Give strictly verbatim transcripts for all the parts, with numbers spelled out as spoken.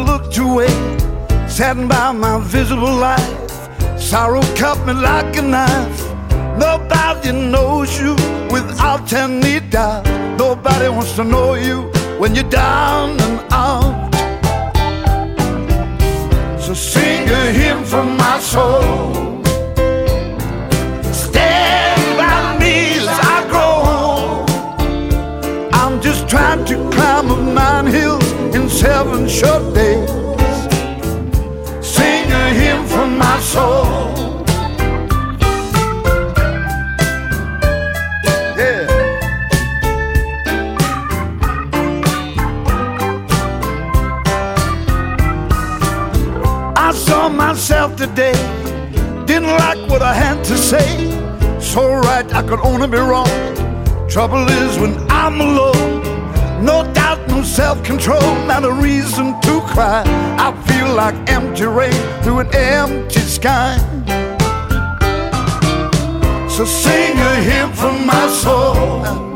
looked away, saddened by my visible life. Sorrow cut me like a knife. Nobody knows you without any doubt. Nobody wants to know you when you're down and out. So sing a hymn from my soul. Stand by me as I grow old. I'm just trying to climb up nine hills in seven short days. Sing a hymn from my soul. I saw myself today, didn't like what I had to say. So right, I could only be wrong. Trouble is when I'm alone, no doubt, no self-control, not a reason to cry. I feel like empty rain through an empty sky. So sing a hymn from my soul.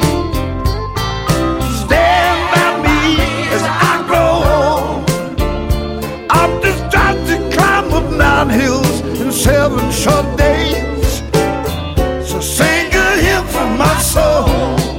Stand by me as I grow old. I'm just trying to climb up nine hills in seven short days. So sing a hymn from my soul.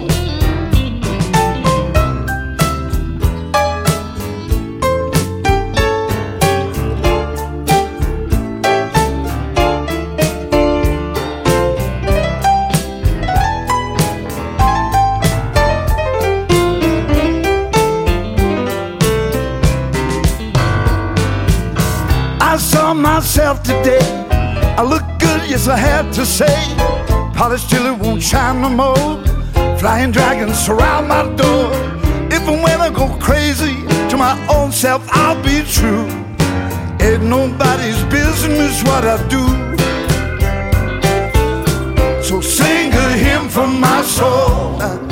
I saw myself today, I look good, yes I had to say. Polished till it won't shine no more. Flying dragons surround my door. If and when I go crazy, to my own self I'll be true. Ain't nobody's business what I do. So sing a hymn from my soul.